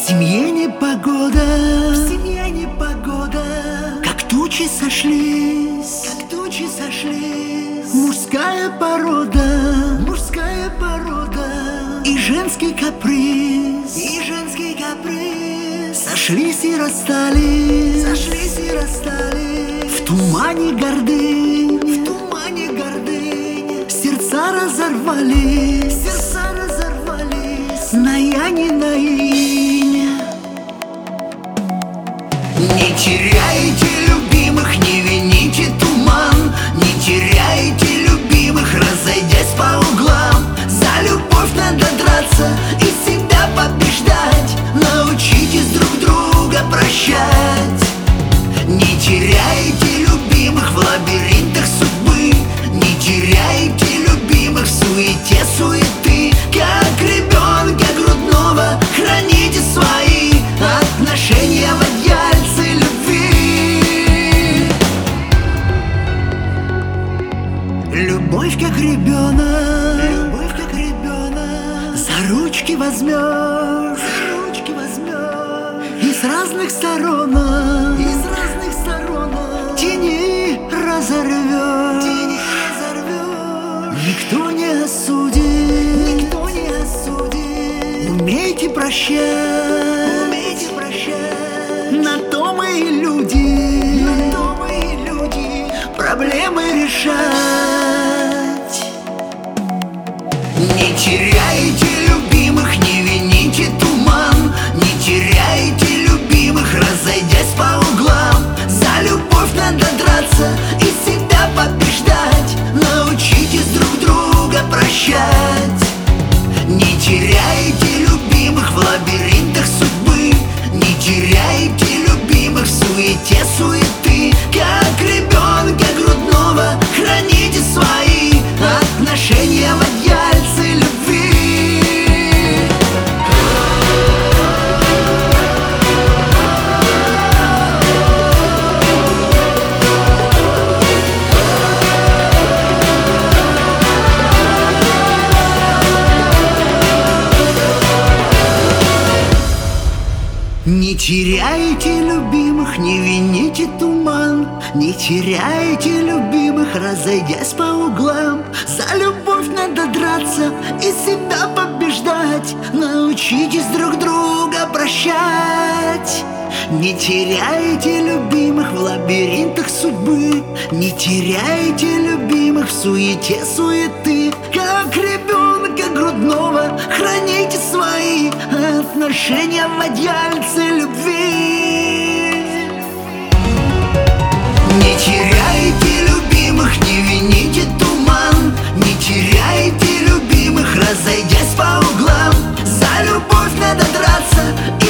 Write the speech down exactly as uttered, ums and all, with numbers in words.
семье непогода, в семье непогода, как тучи сошлись, как тучи сошлись. Мужская порода, мужская порода, и женский каприз, и женский каприз. Сошлись и расстались, сошлись и расстались. В тумане гордынь, в тумане гордынь. Сердца разорвались, сердца разорвались. На я не на инь. Не теряйте любимых, не вините туман. Не теряйте любимых, разойдясь по углам. За любовь надо драться и себя побеждать. Научитесь друг друга прощать. Не теряйте любимых в лабиринтах судьбы. Не теряйте любимых в суете суеты. Как ребенка грудного храните свои отношения в одеяльце любви. Любовь как ребенок, любовь как ребенок. За ручки возьмешь, за ручки возьмешь. И с разных сторон, и с разных сторон тени разорвешь, тени разорвешь. Никто не осудит, никто не осудит. Умейте прощать, умейте прощать. На то мы и люди, на то мы и люди. Проблемы решать. Не теряйте любимых, не вините туман. Не теряйте любимых, разойдясь по углам. За любовь надо драться и себя побеждать. Научитесь друг друга прощать. Не теряйте любимых в лабиринтах судьбы. Не теряйте любимых в суете суеты. Как ребенка грудного храните свои отношения в одеяльце любви. Не теряйте любимых, не вините туман. Не теряйте любимых, разойдясь по углам. За любовь надо драться и себя побеждать. Научитесь друг друга прощать. Не теряйте любимых в лабиринтах судьбы. Не теряйте любимых в суете суеты. Как ребенка грудного храните свои отношения в одеяльце любви. Не теряйте любимых, не вините туман. Не теряйте любимых, разойдясь по углам. За любовь надо драться и